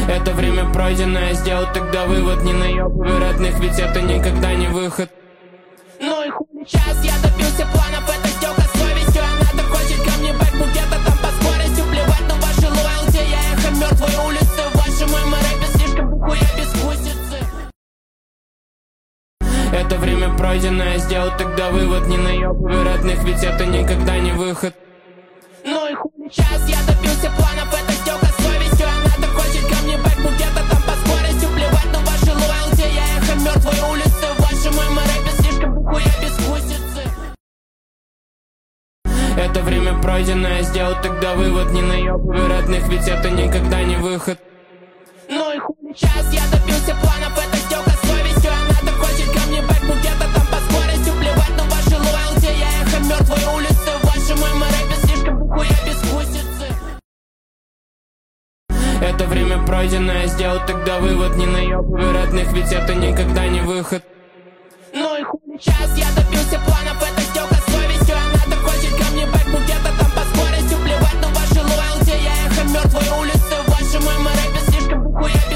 Это время пройденное, сделал тогда вывод. Не наебывай родных, ведь это никогда не выход. Ну и хули час, я добился планов, это сделка с совестью. Она так хочет ко мне бэк, ну где-то там по скоростью. Плевать на ваши лоялти, я эхо мертвой улицы. Ваши мои рэпе слишком буху, я безвкусицы. Это время пройденное, сделал тогда вывод. Не наебывай родных, ведь это никогда не выход. Ну и хули час, я добился планов, это сделка с совестью. Она так хочет ко мне бэк, ну где-то там по скоростью. Плевать на ваши лоялти, я эхо мертвой улицы. Ваши мои рэпе слишком буху, я безвкусицы. Это время пройденное, сделал тогда вывод. Не наебывай родных, ведь это никогда не выход. Ну и хули час, я добился планов, это сделка с совестью. Она так хочет ко мне бэк, ну где-то там по скоростью. Плевать на ваши лоялти, я эхо мертвой улицы. Ваши мои рэпе слишком буху, я безвкусицы. Это время пройденное, сделал тогда вывод. Не наебывай родных, ведь это никогда не выход. Ну и хули час, я